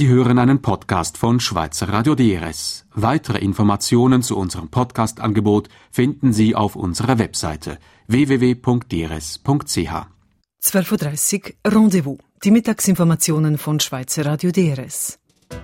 Sie hören einen Podcast von Schweizer Radio DRS. Weitere Informationen zu unserem Podcast-Angebot finden Sie auf unserer Webseite www.drs.ch. 12.30 Uhr Rendezvous. Die Mittagsinformationen von Schweizer Radio DRS.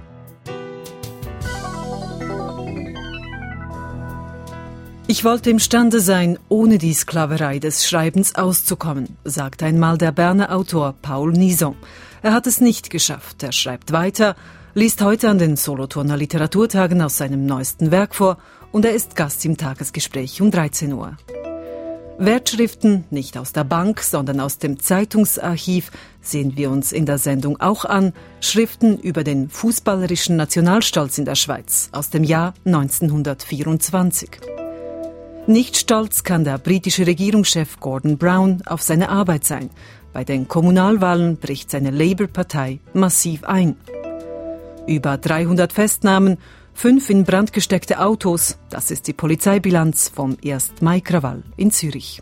Ich wollte imstande sein, ohne die Sklaverei des Schreibens auszukommen, sagt einmal der Berner Autor Paul Nison. Er hat es nicht geschafft. Er schreibt weiter, liest heute an den Solothurner Literaturtagen aus seinem neuesten Werk vor und er ist Gast im Tagesgespräch um 13 Uhr. Wertschriften, nicht aus der Bank, sondern aus dem Zeitungsarchiv, sehen wir uns in der Sendung auch an. Schriften über den fußballerischen Nationalstolz in der Schweiz aus dem Jahr 1924. Nicht stolz kann der britische Regierungschef Gordon Brown auf seine Arbeit sein. Bei den Kommunalwahlen bricht seine Labour-Partei massiv ein. Über 300 Festnahmen, 5 in Brand gesteckte Autos, das ist die Polizeibilanz vom 1. Mai-Krawall in Zürich.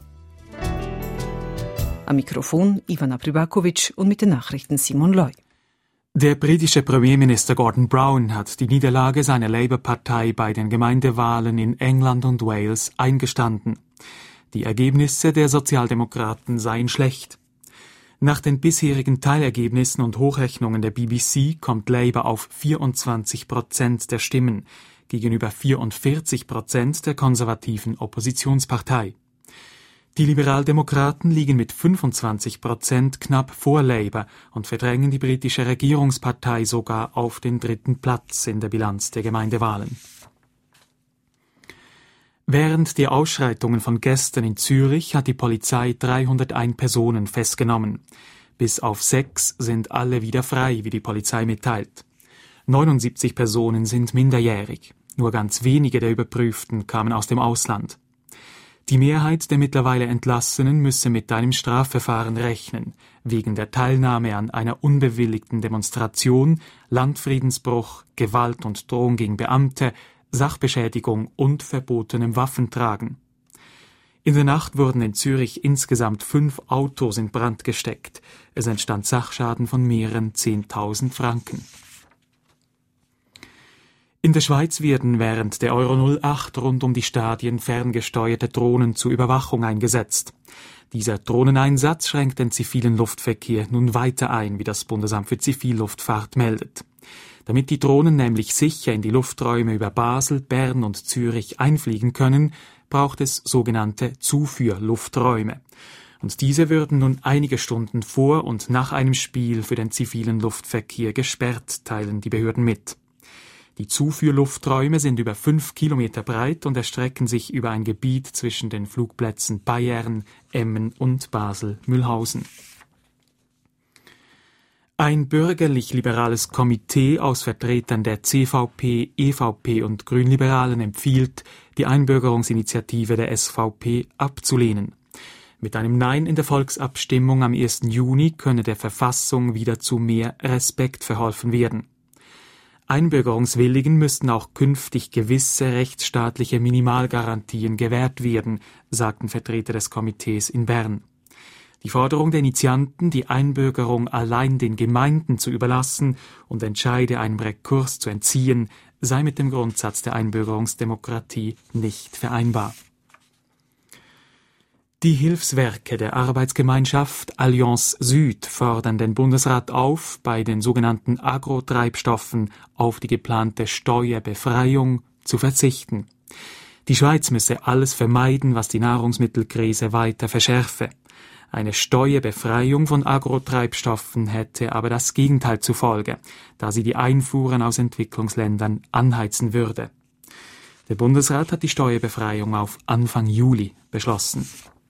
Am Mikrofon Ivana Pribakovic und mit den Nachrichten Simon Loy. Der britische Premierminister Gordon Brown hat die Niederlage seiner Labour-Partei bei den Gemeindewahlen in England und Wales eingestanden. Die Ergebnisse der Sozialdemokraten seien schlecht. Nach den bisherigen Teilergebnissen und Hochrechnungen der BBC kommt Labour auf 24% der Stimmen gegenüber 44% der konservativen Oppositionspartei. Die Liberaldemokraten liegen mit 25% knapp vor Labour und verdrängen die britische Regierungspartei sogar auf den 3. Platz in der Bilanz der Gemeindewahlen. Während der Ausschreitungen von gestern in Zürich hat die Polizei 301 Personen festgenommen. Bis auf 6 sind alle wieder frei, wie die Polizei mitteilt. 79 Personen sind minderjährig. Nur ganz wenige der Überprüften kamen aus dem Ausland. Die Mehrheit der mittlerweile Entlassenen müsse mit einem Strafverfahren rechnen, wegen der Teilnahme an einer unbewilligten Demonstration, Landfriedensbruch, Gewalt und Drohung gegen Beamte, Sachbeschädigung und verbotenem Waffentragen. In der Nacht wurden in Zürich insgesamt 5 Autos in Brand gesteckt. Es entstand Sachschaden von mehreren 10.000 Franken. In der Schweiz werden während der Euro 08 rund um die Stadien ferngesteuerte Drohnen zur Überwachung eingesetzt. Dieser Drohneneinsatz schränkt den zivilen Luftverkehr nun weiter ein, wie das Bundesamt für Zivilluftfahrt meldet. Damit die Drohnen nämlich sicher in die Lufträume über Basel, Bern und Zürich einfliegen können, braucht es sogenannte Zuführlufträume. Und diese würden nun einige Stunden vor und nach einem Spiel für den zivilen Luftverkehr gesperrt, teilen die Behörden mit. Die Zuführlufträume sind über 5 Kilometer breit und erstrecken sich über ein Gebiet zwischen den Flugplätzen Bayern, Emmen und Basel-Mühlhausen. Ein bürgerlich-liberales Komitee aus Vertretern der CVP, EVP und Grünliberalen empfiehlt, die Einbürgerungsinitiative der SVP abzulehnen. Mit einem Nein in der Volksabstimmung am 1. Juni könne der Verfassung wieder zu mehr Respekt verholfen werden. Einbürgerungswilligen müssten auch künftig gewisse rechtsstaatliche Minimalgarantien gewährt werden, sagten Vertreter des Komitees in Bern. Die Forderung der Initianten, die Einbürgerung allein den Gemeinden zu überlassen und Entscheide einem Rekurs zu entziehen, sei mit dem Grundsatz der Einbürgerungsdemokratie nicht vereinbar. Die Hilfswerke der Arbeitsgemeinschaft Allianz Süd fordern den Bundesrat auf, bei den sogenannten Agrotreibstoffen auf die geplante Steuerbefreiung zu verzichten. Die Schweiz müsse alles vermeiden, was die Nahrungsmittelkrise weiter verschärfe. Eine Steuerbefreiung von Agrotreibstoffen hätte aber das Gegenteil zur Folge, da sie die Einfuhren aus Entwicklungsländern anheizen würde. Der Bundesrat hat die Steuerbefreiung auf Anfang Juli beschlossen.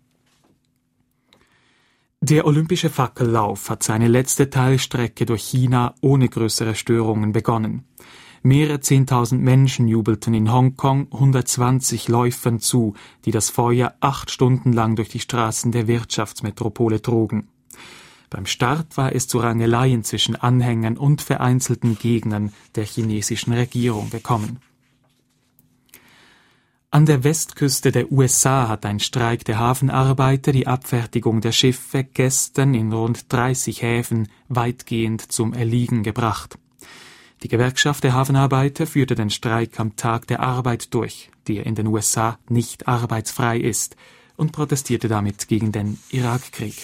Der olympische Fackellauf hat seine letzte Teilstrecke durch China ohne größere Störungen begonnen. Mehrere 10.000 Menschen jubelten in Hongkong 120 Läufern zu, die das Feuer 8 Stunden lang durch die Straßen der Wirtschaftsmetropole trugen. Beim Start war es zu Rangeleien zwischen Anhängern und vereinzelten Gegnern der chinesischen Regierung gekommen. An der Westküste der USA hat ein Streik der Hafenarbeiter die Abfertigung der Schiffe gestern in rund 30 Häfen weitgehend zum Erliegen gebracht. Die Gewerkschaft der Hafenarbeiter führte den Streik am Tag der Arbeit durch, der in den USA nicht arbeitsfrei ist, und protestierte damit gegen den Irakkrieg.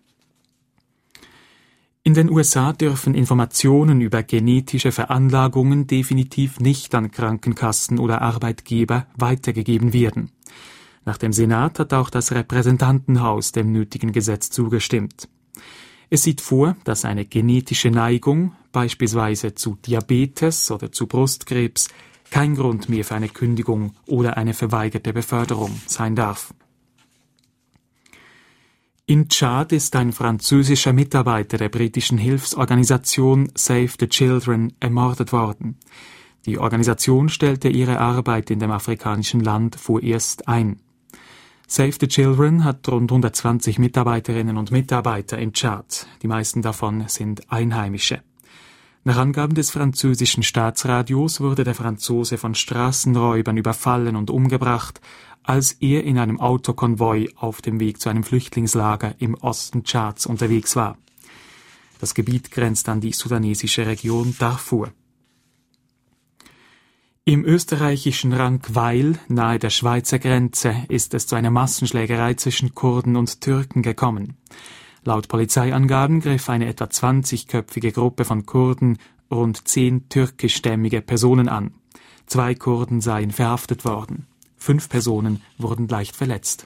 In den USA dürfen Informationen über genetische Veranlagungen definitiv nicht an Krankenkassen oder Arbeitgeber weitergegeben werden. Nach dem Senat hat auch das Repräsentantenhaus dem nötigen Gesetz zugestimmt. Es sieht vor, dass eine genetische Neigung, beispielsweise zu Diabetes oder zu Brustkrebs, kein Grund mehr für eine Kündigung oder eine verweigerte Beförderung sein darf. Im Tschad ist ein französischer Mitarbeiter der britischen Hilfsorganisation Save the Children ermordet worden. Die Organisation stellte ihre Arbeit in dem afrikanischen Land vorerst ein. Save the Children hat rund 120 Mitarbeiterinnen und Mitarbeiter im Tschad. Die meisten davon sind Einheimische. Nach Angaben des französischen Staatsradios wurde der Franzose von Straßenräubern überfallen und umgebracht, als er in einem Autokonvoi auf dem Weg zu einem Flüchtlingslager im Osten Tschads unterwegs war. Das Gebiet grenzt an die sudanesische Region Darfur. Im österreichischen Rankweil, nahe der Schweizer Grenze, ist es zu einer Massenschlägerei zwischen Kurden und Türken gekommen. Laut Polizeiangaben griff eine etwa 20-köpfige Gruppe von Kurden rund 10 türkischstämmige Personen an. 2 Kurden seien verhaftet worden. 5 Personen wurden leicht verletzt.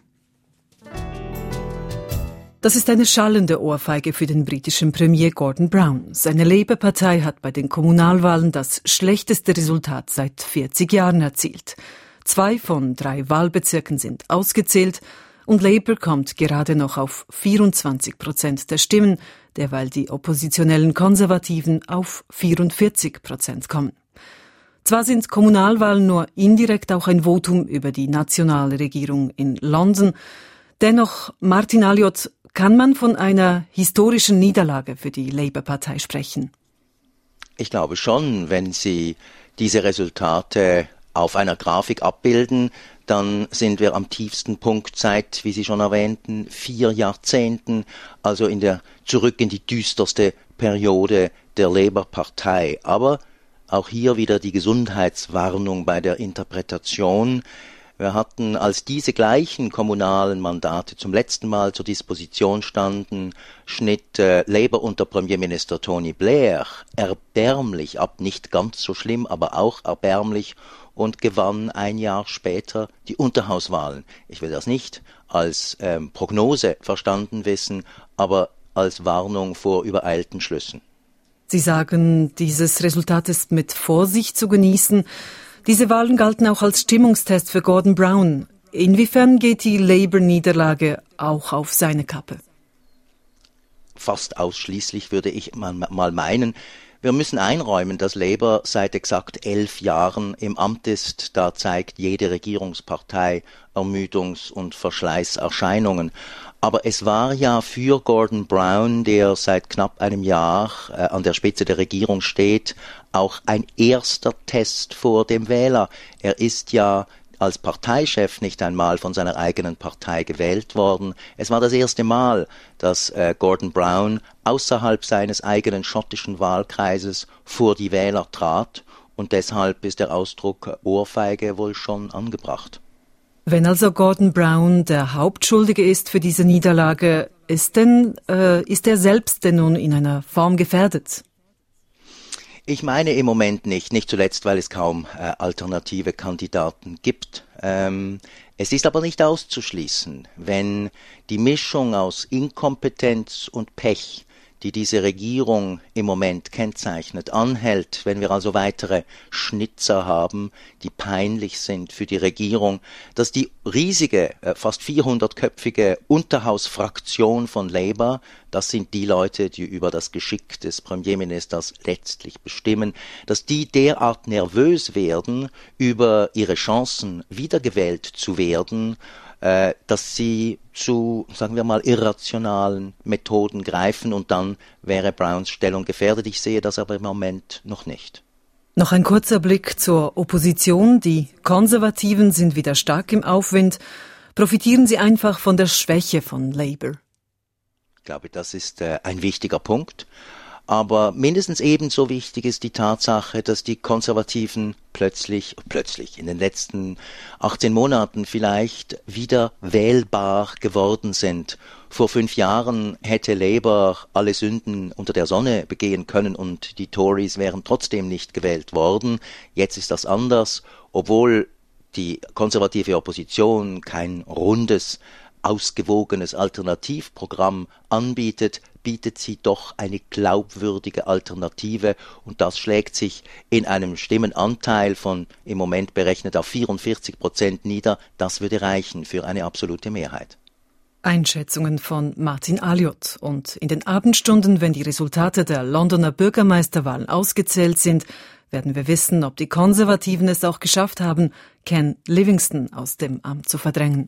Das ist eine schallende Ohrfeige für den britischen Premier Gordon Brown. Seine Labour-Partei hat bei den Kommunalwahlen das schlechteste Resultat seit 40 Jahren erzielt. 2 von 3 Wahlbezirken sind ausgezählt und Labour kommt gerade noch auf 24% der Stimmen, derweil die oppositionellen Konservativen auf 44% kommen. Zwar sind Kommunalwahlen nur indirekt auch ein Votum über die nationale Regierung in London, dennoch, Martin Alliot, kann man von einer historischen Niederlage für die Labour-Partei sprechen? Ich glaube schon, wenn Sie diese Resultate auf einer Grafik abbilden, dann sind wir am tiefsten Punkt seit, wie Sie schon erwähnten, 4 Jahrzehnten, also zurück in die düsterste Periode der Labour-Partei. Aber auch hier wieder die Gesundheitswarnung bei der Interpretation. Wir hatten, als diese gleichen kommunalen Mandate zum letzten Mal zur Disposition standen, schnitt Labour unter Premierminister Tony Blair erbärmlich ab, nicht ganz so schlimm, aber auch erbärmlich, und gewann ein Jahr später die Unterhauswahlen. Ich will das nicht als Prognose verstanden wissen, aber als Warnung vor übereilten Schlüssen. Sie sagen, dieses Resultat ist mit Vorsicht zu genießen. Diese Wahlen galten auch als Stimmungstest für Gordon Brown. Inwiefern geht die Labour-Niederlage auch auf seine Kappe? Fast ausschließlich, würde ich mal meinen. Wir müssen einräumen, dass Labour seit exakt 11 Jahren im Amt ist. Da zeigt jede Regierungspartei Ermüdungs- und Verschleißerscheinungen. Aber es war ja für Gordon Brown, der seit knapp einem Jahr an der Spitze der Regierung steht, auch ein erster Test vor dem Wähler. Er ist ja als Parteichef nicht einmal von seiner eigenen Partei gewählt worden. Es war das erste Mal, dass Gordon Brown außerhalb seines eigenen schottischen Wahlkreises vor die Wähler trat, und deshalb ist der Ausdruck Ohrfeige wohl schon angebracht. Wenn also Gordon Brown der Hauptschuldige ist für diese Niederlage, ist er selbst denn nun in einer Form gefährdet? Ich meine im Moment nicht zuletzt, weil es kaum alternative Kandidaten gibt. Es ist aber nicht auszuschließen, wenn die Mischung aus Inkompetenz und Pech, die diese Regierung im Moment kennzeichnet, anhält, wenn wir also weitere Schnitzer haben, die peinlich sind für die Regierung, dass die riesige, fast 400-köpfige Unterhausfraktion von Labour, das sind die Leute, die über das Geschick des Premierministers letztlich bestimmen, dass die derart nervös werden über ihre Chancen, wiedergewählt zu werden, dass sie zu, sagen wir mal, irrationalen Methoden greifen, und dann wäre Browns Stellung gefährdet. Ich sehe das aber im Moment noch nicht. Noch ein kurzer Blick zur Opposition. Die Konservativen sind wieder stark im Aufwind. Profitieren sie einfach von der Schwäche von Labour? Ich glaube, das ist ein wichtiger Punkt. Aber mindestens ebenso wichtig ist die Tatsache, dass die Konservativen plötzlich in den letzten 18 Monaten vielleicht wieder wählbar geworden sind. Vor 5 Jahren hätte Labour alle Sünden unter der Sonne begehen können und die Tories wären trotzdem nicht gewählt worden. Jetzt ist das anders, obwohl die konservative Opposition kein rundes, ausgewogenes Alternativprogramm anbietet, bietet sie doch eine glaubwürdige Alternative und das schlägt sich in einem Stimmenanteil von im Moment berechnet auf 44% nieder. Das würde reichen für eine absolute Mehrheit. Einschätzungen von Martin Alliot. Und in den Abendstunden, wenn die Resultate der Londoner Bürgermeisterwahlen ausgezählt sind, werden wir wissen, ob die Konservativen es auch geschafft haben, Ken Livingstone aus dem Amt zu verdrängen.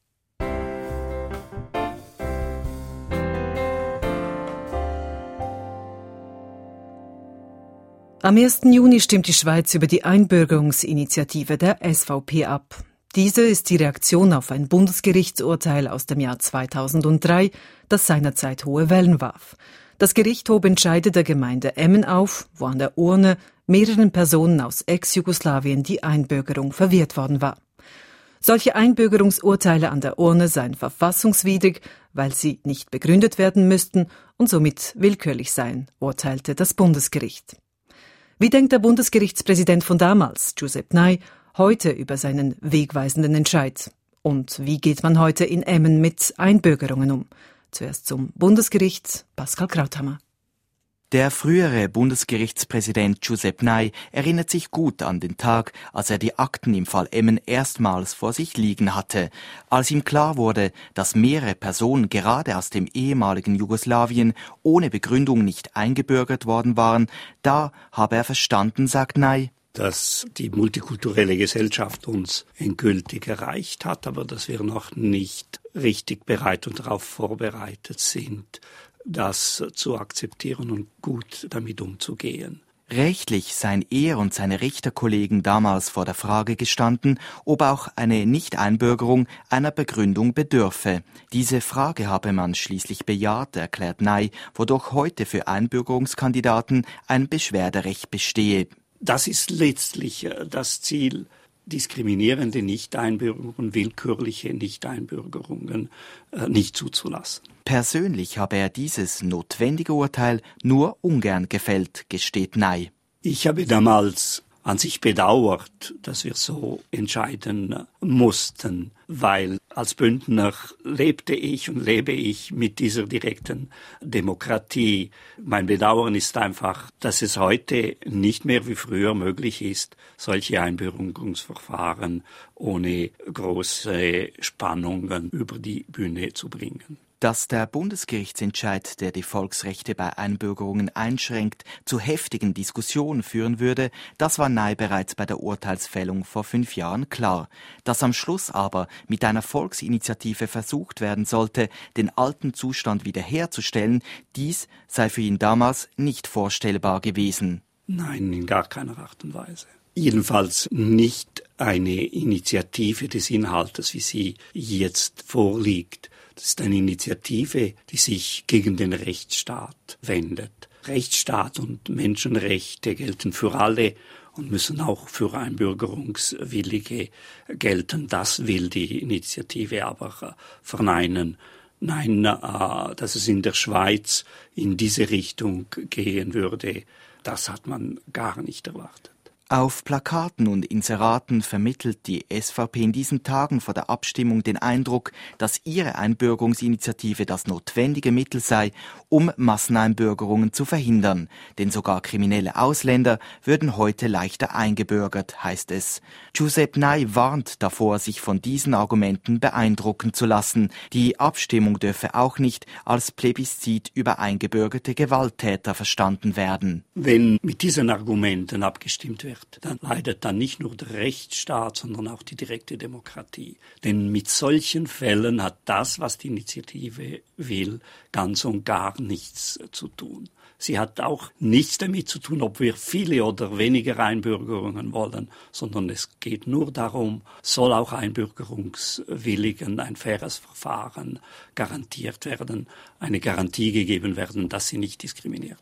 Am 1. Juni stimmt die Schweiz über die Einbürgerungsinitiative der SVP ab. Diese ist die Reaktion auf ein Bundesgerichtsurteil aus dem Jahr 2003, das seinerzeit hohe Wellen warf. Das Gericht hob Entscheide der Gemeinde Emmen auf, wo an der Urne mehreren Personen aus Ex-Jugoslawien die Einbürgerung verwehrt worden war. Solche Einbürgerungsurteile an der Urne seien verfassungswidrig, weil sie nicht begründet werden müssten und somit willkürlich seien, urteilte das Bundesgericht. Wie denkt der Bundesgerichtspräsident von damals, Giuseppe Ney, heute über seinen wegweisenden Entscheid? Und wie geht man heute in Emmen mit Einbürgerungen um? Zuerst zum Bundesgericht, Pascal Krauthammer. Der frühere Bundesgerichtspräsident Giuseppe Ney erinnert sich gut an den Tag, als er die Akten im Fall Emmen erstmals vor sich liegen hatte. Als ihm klar wurde, dass mehrere Personen gerade aus dem ehemaligen Jugoslawien ohne Begründung nicht eingebürgert worden waren, da habe er verstanden, sagt Ney, dass die multikulturelle Gesellschaft uns endgültig erreicht hat, aber dass wir noch nicht richtig bereit und darauf vorbereitet sind, das zu akzeptieren und gut damit umzugehen. Rechtlich seien er und seine Richterkollegen damals vor der Frage gestanden, ob auch eine Nichteinbürgerung einer Begründung bedürfe. Diese Frage habe man schließlich bejaht, erklärt Ney, wodurch heute für Einbürgerungskandidaten ein Beschwerderecht bestehe. Das ist letztlich das Ziel, diskriminierende Nichteinbürgerungen, willkürliche Nichteinbürgerungen nicht zuzulassen. Persönlich habe er dieses notwendige Urteil nur ungern gefällt, gesteht Ney. Ich habe damals an sich bedauert, dass wir so entscheiden mussten, weil als Bündner lebte ich und lebe ich mit dieser direkten Demokratie. Mein Bedauern ist einfach, dass es heute nicht mehr wie früher möglich ist, solche Einbürgerungsverfahren ohne große Spannungen über die Bühne zu bringen. Dass der Bundesgerichtsentscheid, der die Volksrechte bei Einbürgerungen einschränkt, zu heftigen Diskussionen führen würde, das war Ney bereits bei der Urteilsfällung vor 5 Jahren klar. Dass am Schluss aber mit einer Volksinitiative versucht werden sollte, den alten Zustand wiederherzustellen, dies sei für ihn damals nicht vorstellbar gewesen. Nein, in gar keiner Art und Weise. Jedenfalls nicht eine Initiative des Inhaltes, wie sie jetzt vorliegt. Das ist eine Initiative, die sich gegen den Rechtsstaat wendet. Rechtsstaat und Menschenrechte gelten für alle und müssen auch für Einbürgerungswillige gelten. Das will die Initiative aber verneinen. Nein, dass es in der Schweiz in diese Richtung gehen würde, das hat man gar nicht erwartet. Auf Plakaten und Inseraten vermittelt die SVP in diesen Tagen vor der Abstimmung den Eindruck, dass ihre Einbürgerungsinitiative das notwendige Mittel sei, um Masseneinbürgerungen zu verhindern. Denn sogar kriminelle Ausländer würden heute leichter eingebürgert, heißt es. Giuseppe Ney warnt davor, sich von diesen Argumenten beeindrucken zu lassen. Die Abstimmung dürfe auch nicht als Plebiszit über eingebürgerte Gewalttäter verstanden werden. Wenn mit diesen Argumenten abgestimmt wird, dann leidet dann nicht nur der Rechtsstaat, sondern auch die direkte Demokratie. Denn mit solchen Fällen hat das, was die Initiative will, ganz und gar nichts zu tun. Sie hat auch nichts damit zu tun, ob wir viele oder weniger Einbürgerungen wollen, sondern es geht nur darum, soll auch Einbürgerungswilligen ein faires Verfahren garantiert werden, eine Garantie gegeben werden, dass sie nicht diskriminiert werden.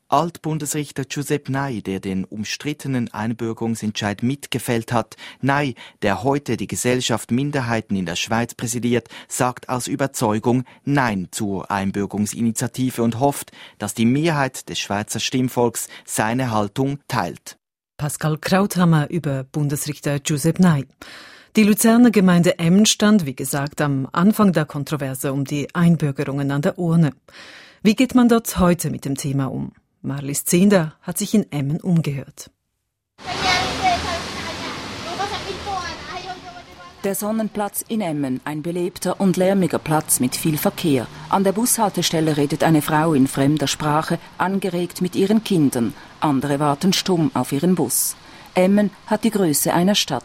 Altbundesrichter Giuseppe Ney, der den umstrittenen Einbürgerungsentscheid mitgefällt hat. Ney, der heute die Gesellschaft Minderheiten in der Schweiz präsidiert, sagt aus Überzeugung Nein zur Einbürgerungsinitiative und hofft, dass die Mehrheit des Schweizer Stimmvolks seine Haltung teilt. Pascal Krauthammer über Bundesrichter Giuseppe Ney. Die Luzerner Gemeinde Emmen stand, wie gesagt, am Anfang der Kontroverse um die Einbürgerungen an der Urne. Wie geht man dort heute mit dem Thema um? Marlies Zehnder hat sich in Emmen umgehört. Der Sonnenplatz in Emmen, ein belebter und lärmiger Platz mit viel Verkehr. An der Bushaltestelle redet eine Frau in fremder Sprache, angeregt mit ihren Kindern. Andere warten stumm auf ihren Bus. Emmen hat die Größe einer Stadt.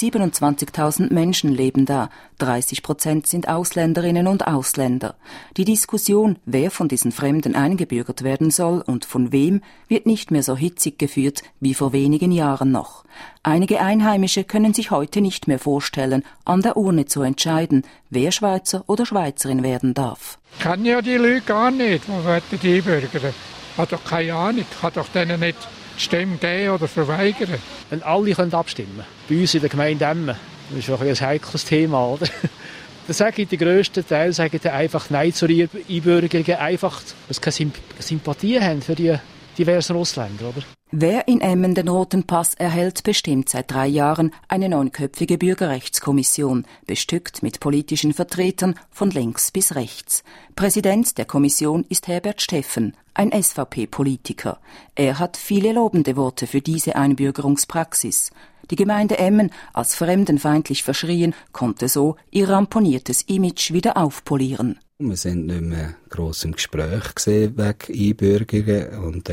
27.000 Menschen leben da. 30% sind Ausländerinnen und Ausländer. Die Diskussion, wer von diesen Fremden eingebürgert werden soll und von wem, wird nicht mehr so hitzig geführt wie vor wenigen Jahren noch. Einige Einheimische können sich heute nicht mehr vorstellen, an der Urne zu entscheiden, wer Schweizer oder Schweizerin werden darf. Ich kenne ja die Leute gar nicht, die einbürgern. Ich habe doch keine Ahnung, ich kann doch denen nicht die Stimme geben oder verweigern. Wenn alle abstimmen können, bei uns in der Gemeinde Emmen, das ist ein heikles Thema, oder? Dann sage ich, die grössten Teil sagen einfach Nein zur Einbürgerung, einfach, weil sie keine Sympathie haben für die diversen Ausländer, oder? Wer in Emmen den roten Pass erhält, bestimmt seit 3 Jahren eine 9-köpfige Bürgerrechtskommission, bestückt mit politischen Vertretern von links bis rechts. Präsident der Kommission ist Herbert Steffen, ein SVP-Politiker. Er hat viele lobende Worte für diese Einbürgerungspraxis. Die Gemeinde Emmen, als fremdenfeindlich verschrien, konnte so ihr ramponiertes Image wieder aufpolieren. Wir sind nicht mehr gross im Gespräch wegen Einbürgerungen und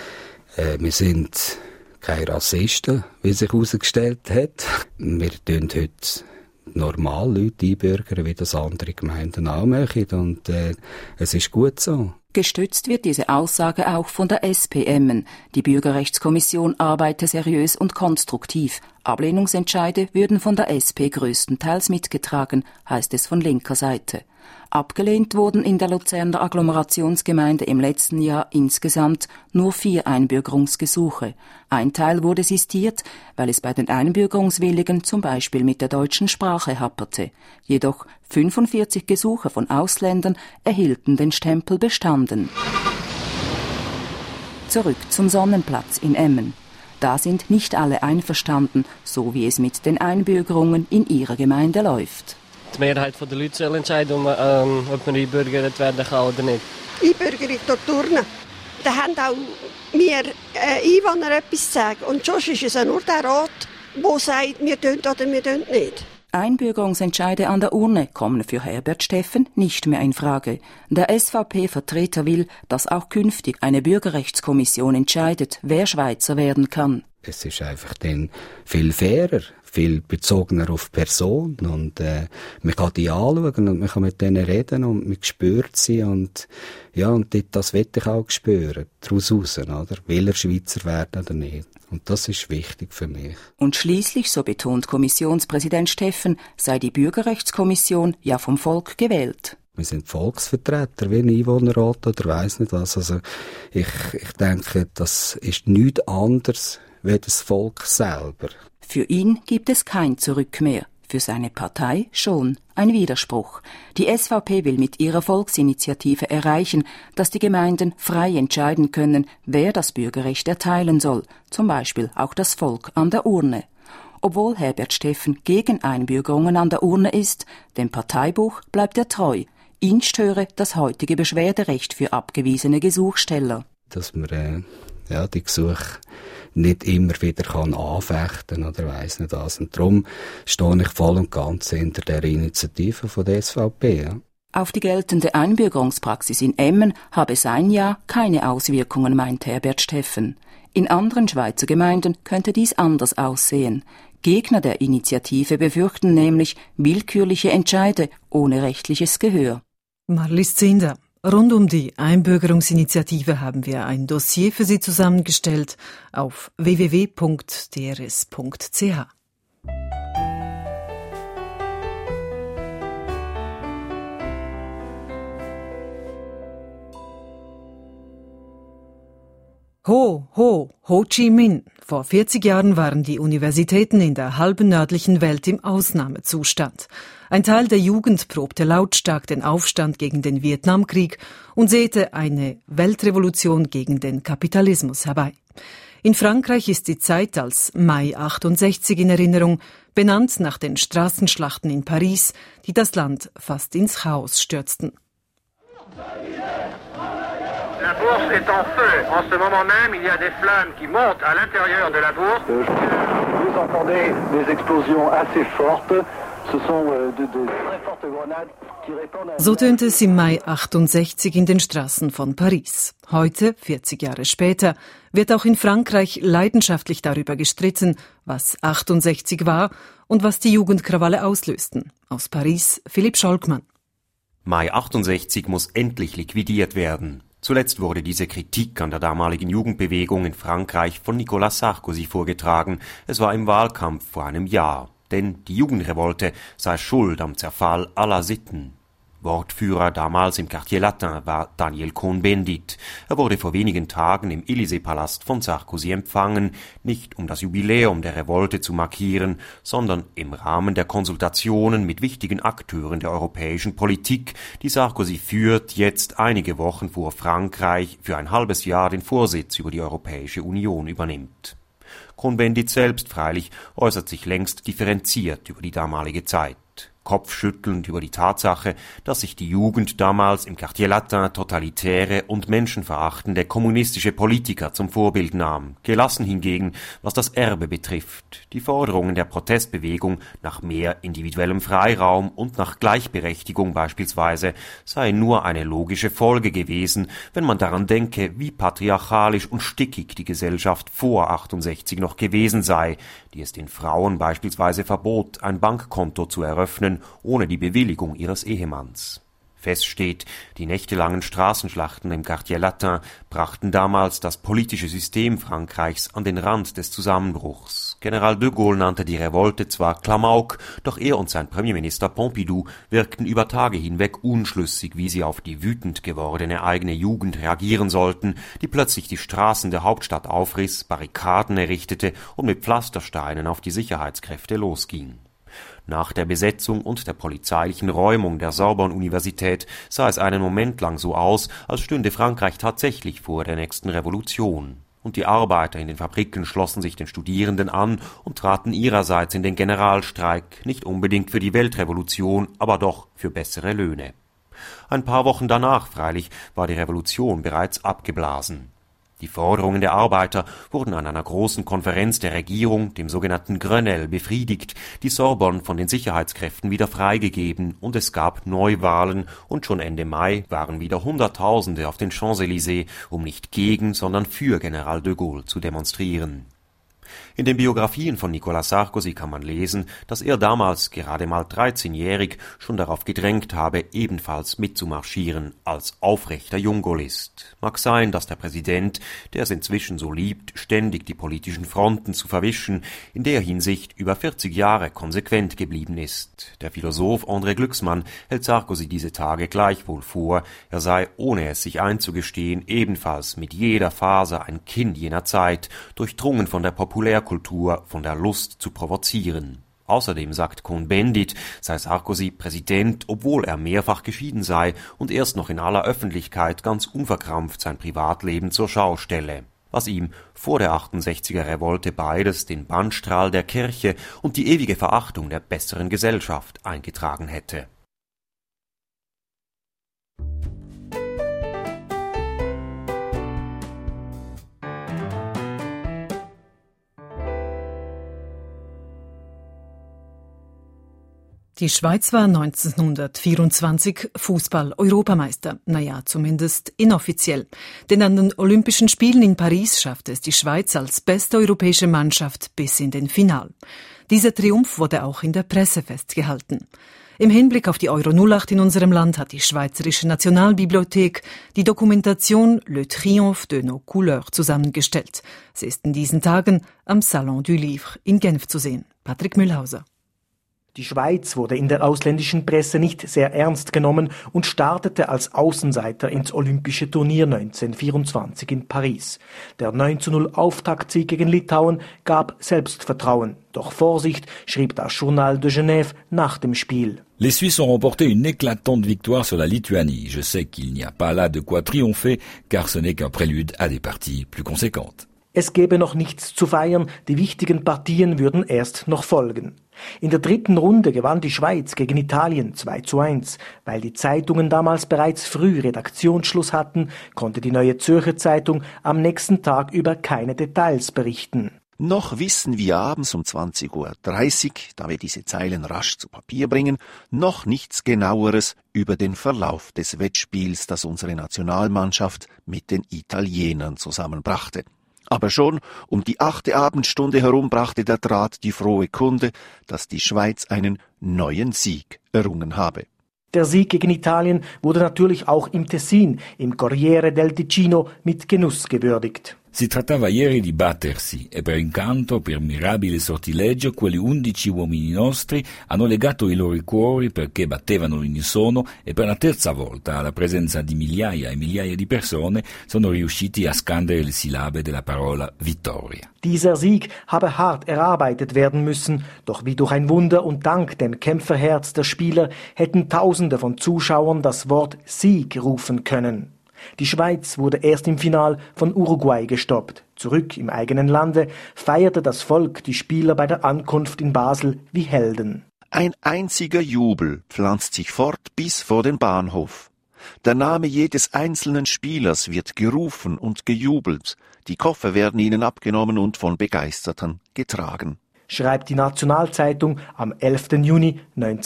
wir sind keine Rassisten, wie sich herausgestellt hat. Wir tun heute normal Leute einbürgern, wie das andere Gemeinden auch machen und es ist gut so. Gestützt wird diese Aussage auch von der SP Emmen. Die Bürgerrechtskommission arbeite seriös und konstruktiv. Ablehnungsentscheide würden von der SP größtenteils mitgetragen, heißt es von linker Seite. Abgelehnt wurden in der Luzerner Agglomerationsgemeinde im letzten Jahr insgesamt nur 4 Einbürgerungsgesuche. Ein Teil wurde sistiert, weil es bei den Einbürgerungswilligen zum Beispiel mit der deutschen Sprache happerte. Jedoch 45 Gesuche von Ausländern erhielten den Stempel bestanden. Zurück zum Sonnenplatz in Emmen. Da sind nicht alle einverstanden, so wie es mit den Einbürgerungen in ihrer Gemeinde läuft. Die Mehrheit der Leute soll entscheiden, ob man einbürgert werden kann oder nicht. Einbürgerung durch Turnen. Da haben auch wir Einwohner etwas zu sagen. Und sonst ist es nur der Rat, der sagt, wir tun oder wir tun nicht. Einbürgerungsentscheide an der Urne kommen für Herbert Steffen nicht mehr in Frage. Der SVP-Vertreter will, dass auch künftig eine Bürgerrechtskommission entscheidet, wer Schweizer werden kann. Es ist einfach dann viel fairer, viel bezogener auf die Person und man kann die anschauen und man kann mit denen reden und man spürt sie und ja, und das will ich auch spüren, daraus raus, oder? Will er Schweizer werden oder nicht? Und das ist wichtig für mich. Und schließlich, so betont Kommissionspräsident Steffen, sei die Bürgerrechtskommission ja vom Volk gewählt. Wir sind Volksvertreter, wie ein Einwohnerrat oder weiss nicht was. Also ich denke, das ist nichts anderes wie das Volk selber. Für ihn gibt es kein Zurück mehr. Für seine Partei schon. Ein Widerspruch. Die SVP will mit ihrer Volksinitiative erreichen, dass die Gemeinden frei entscheiden können, wer das Bürgerrecht erteilen soll. Zum Beispiel auch das Volk an der Urne. Obwohl Herbert Steffen gegen Einbürgerungen an der Urne ist, dem Parteibuch bleibt er treu. Ihn störe das heutige Beschwerderecht für abgewiesene Gesuchsteller. Dass man die Gesuche nicht immer wieder anfechten oder weiss nicht was. Und darum stehe ich voll und ganz hinter der Initiative von der SVP. Ja. Auf die geltende Einbürgerungspraxis in Emmen habe sein Ja keine Auswirkungen, meint Herbert Steffen. In anderen Schweizer Gemeinden könnte dies anders aussehen. Gegner der Initiative befürchten nämlich willkürliche Entscheide ohne rechtliches Gehör. Marlies Zehnder. Rund um die Einbürgerungsinitiative haben wir ein Dossier für Sie zusammengestellt auf www.drs.ch. Ho Chi Minh. Vor 40 Jahren waren die Universitäten in der halben nördlichen Welt im Ausnahmezustand. Ein Teil der Jugend probte lautstark den Aufstand gegen den Vietnamkrieg und säte eine Weltrevolution gegen den Kapitalismus herbei. In Frankreich ist die Zeit als Mai 68 in Erinnerung, benannt nach den Straßenschlachten in Paris, die das Land fast ins Chaos stürzten. La bourse est en feu. En ce moment même, il y a des flammes qui montent à l'intérieur de la bourse. Vous entendez des explosions assez fortes. Ce sont de très fortes grenades qui répandent. So tönte es im Mai 68 in den Straßen von Paris. Heute, 40 Jahre später, wird auch in Frankreich leidenschaftlich darüber gestritten, was 68 war und was die Jugendkrawalle auslösten. Aus Paris, Philipp Scholkmann. Mai 68 muss endlich liquidiert werden. Zuletzt wurde diese Kritik an der damaligen Jugendbewegung in Frankreich von Nicolas Sarkozy vorgetragen. Es war im Wahlkampf vor einem Jahr. Denn die Jugendrevolte sei schuld am Zerfall aller Sitten. Wortführer damals im Quartier Latin war Daniel Cohn-Bendit. Er wurde vor wenigen Tagen im Élysée-Palast von Sarkozy empfangen, nicht um das Jubiläum der Revolte zu markieren, sondern im Rahmen der Konsultationen mit wichtigen Akteuren der europäischen Politik, die Sarkozy führt, jetzt einige Wochen vor Frankreich für ein halbes Jahr den Vorsitz über die Europäische Union übernimmt. Cohn-Bendit selbst freilich äußert sich längst differenziert über die damalige Zeit. Kopfschüttelnd über die Tatsache, dass sich die Jugend damals im Quartier Latin totalitäre und menschenverachtende kommunistische Politiker zum Vorbild nahm, gelassen hingegen, was das Erbe betrifft. Die Forderungen der Protestbewegung nach mehr individuellem Freiraum und nach Gleichberechtigung beispielsweise seien nur eine logische Folge gewesen, wenn man daran denke, wie patriarchalisch und stickig die Gesellschaft vor 68 noch gewesen sei, die es den Frauen beispielsweise verbot, ein Bankkonto zu eröffnen, ohne die Bewilligung ihres Ehemanns. Fest steht, die nächtelangen Straßenschlachten im Quartier Latin brachten damals das politische System Frankreichs an den Rand des Zusammenbruchs. General de Gaulle nannte die Revolte zwar Klamauk, doch er und sein Premierminister Pompidou wirkten über Tage hinweg unschlüssig, wie sie auf die wütend gewordene eigene Jugend reagieren sollten, die plötzlich die Straßen der Hauptstadt aufriss, Barrikaden errichtete und mit Pflastersteinen auf die Sicherheitskräfte losging. Nach der Besetzung und der polizeilichen Räumung der Sorbonne-Universität sah es einen Moment lang so aus, als stünde Frankreich tatsächlich vor der nächsten Revolution. Und die Arbeiter in den Fabriken schlossen sich den Studierenden an und traten ihrerseits in den Generalstreik, nicht unbedingt für die Weltrevolution, aber doch für bessere Löhne. Ein paar Wochen danach, freilich, war die Revolution bereits abgeblasen. Die Forderungen der Arbeiter wurden an einer großen Konferenz der Regierung, dem sogenannten Grenelle, befriedigt, die Sorbonne von den Sicherheitskräften wieder freigegeben und es gab Neuwahlen und schon Ende Mai waren wieder Hunderttausende auf den Champs-Élysées, um nicht gegen, sondern für General de Gaulle zu demonstrieren. In den Biografien von Nicolas Sarkozy kann man lesen, dass er damals, gerade mal 13-jährig, schon darauf gedrängt habe, ebenfalls mitzumarschieren, als aufrechter Junggaullist. Mag sein, dass der Präsident, der es inzwischen so liebt, ständig die politischen Fronten zu verwischen, in der Hinsicht über 40 Jahre konsequent geblieben ist. Der Philosoph André Glücksmann hält Sarkozy diese Tage gleichwohl vor, er sei, ohne es sich einzugestehen, ebenfalls mit jeder Faser ein Kind jener Zeit, durchdrungen von der Populärkultur, von der Lust zu provozieren. Außerdem sagt Cohn-Bendit, sei Sarkozy Präsident, obwohl er mehrfach geschieden sei und erst noch in aller Öffentlichkeit ganz unverkrampft sein Privatleben zur Schau stelle. Was ihm vor der 68er Revolte beides den Bannstrahl der Kirche und die ewige Verachtung der besseren Gesellschaft eingetragen hätte. Die Schweiz war 1924 Fußball-Europameister. Naja, zumindest inoffiziell. Denn an den Olympischen Spielen in Paris schaffte es die Schweiz als beste europäische Mannschaft bis in den Final. Dieser Triumph wurde auch in der Presse festgehalten. Im Hinblick auf die Euro 08 in unserem Land hat die Schweizerische Nationalbibliothek die Dokumentation Le Triomphe de nos Couleurs zusammengestellt. Sie ist in diesen Tagen am Salon du Livre in Genf zu sehen. Patrick Mühlhauser. Die Schweiz wurde in der ausländischen Presse nicht sehr ernst genommen und startete als Außenseiter ins Olympische Turnier 1924 in Paris. Der 9:0 Auftaktsieg gegen Litauen gab Selbstvertrauen. Doch Vorsicht, schrieb das Journal de Genève nach dem Spiel. Les Suisses ont remporté une éclatante victoire sur la Lituanie. Je sais qu'il n'y a pas là de quoi triompher, car ce n'est qu'un prélude à des parties plus conséquentes. Es gäbe noch nichts zu feiern, die wichtigen Partien würden erst noch folgen. In der 3. Runde gewann die Schweiz gegen Italien 2:1. Weil die Zeitungen damals bereits früh Redaktionsschluss hatten, konnte die Neue Zürcher Zeitung am nächsten Tag über keine Details berichten. Noch wissen wir abends um 20:30 Uhr, da wir diese Zeilen rasch zu Papier bringen, noch nichts Genaueres über den Verlauf des Wettspiels, das unsere Nationalmannschaft mit den Italienern zusammenbrachte. Aber schon um die 8. Abendstunde herum brachte der Draht die frohe Kunde, dass die Schweiz einen neuen Sieg errungen habe. Der Sieg gegen Italien wurde natürlich auch im Tessin, im Corriere del Ticino, mit Genuss gewürdigt. Si trattava ieri di battersi e per incanto, per mirabile sortileggio, quegli 11 uomini nostri hanno legato i loro cuori perché battevano l'unisono e per la terza volta, alla presenza di migliaia e migliaia di persone, sono riusciti a scandere le sillabe della parola vittoria. Dieser Sieg habe hart erarbeitet werden müssen, doch wie durch ein Wunder und dank dem Kämpferherz der Spieler hätten Tausende von Zuschauern das Wort Sieg rufen können. Die Schweiz wurde erst im Final von Uruguay gestoppt. Zurück im eigenen Lande feierte das Volk die Spieler bei der Ankunft in Basel wie Helden. Ein einziger Jubel pflanzt sich fort bis vor den Bahnhof. Der Name jedes einzelnen Spielers wird gerufen und gejubelt. Die Koffer werden ihnen abgenommen und von Begeisterten getragen. Schreibt die Nationalzeitung am 11. Juni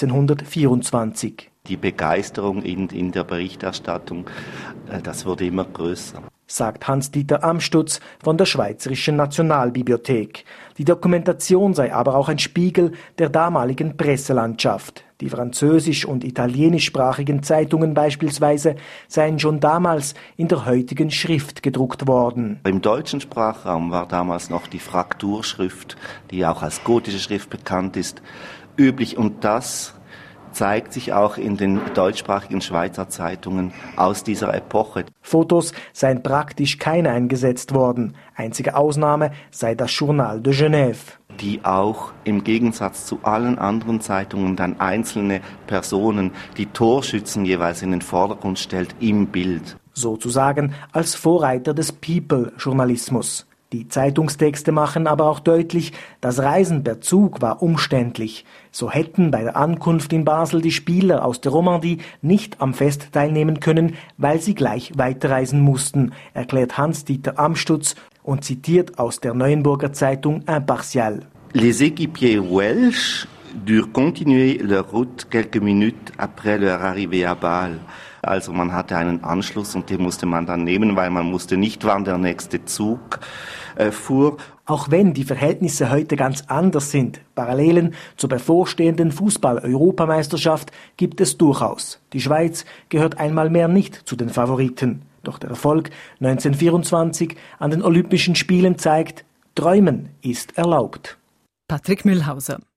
1924. Die Begeisterung in der Berichterstattung, das wurde immer größer. Sagt Hans-Dieter Amstutz von der Schweizerischen Nationalbibliothek. Die Dokumentation sei aber auch ein Spiegel der damaligen Presselandschaft. Die französisch- und italienischsprachigen Zeitungen beispielsweise seien schon damals in der heutigen Schrift gedruckt worden. Im deutschen Sprachraum war damals noch die Frakturschrift, die auch als gotische Schrift bekannt ist, üblich, und das zeigt sich auch in den deutschsprachigen Schweizer Zeitungen aus dieser Epoche. Fotos seien praktisch keine eingesetzt worden. Einzige Ausnahme sei das Journal de Genève. Die auch im Gegensatz zu allen anderen Zeitungen dann einzelne Personen, die Torschützen jeweils in den Vordergrund stellt, im Bild. Sozusagen als Vorreiter des People-Journalismus. Die Zeitungstexte machen aber auch deutlich, das Reisen per Zug war umständlich. So hätten bei der Ankunft in Basel die Spieler aus der Romandie nicht am Fest teilnehmen können, weil sie gleich weiterreisen mussten, erklärt Hans-Dieter Amstutz und zitiert aus der Neuenburger Zeitung Impartial. Les équipiers welsh durent continuer leur route quelques minutes après leur arrivée à Bâle. Also man hatte einen Anschluss und den musste man dann nehmen, weil man wusste nicht, wann der nächste Zug fuhr. Auch wenn die Verhältnisse heute ganz anders sind, Parallelen zur bevorstehenden Fußball-Europameisterschaft gibt es durchaus. Die Schweiz gehört einmal mehr nicht zu den Favoriten. Doch der Erfolg 1924 an den Olympischen Spielen zeigt, Träumen ist erlaubt. Patrick Mühlhauser.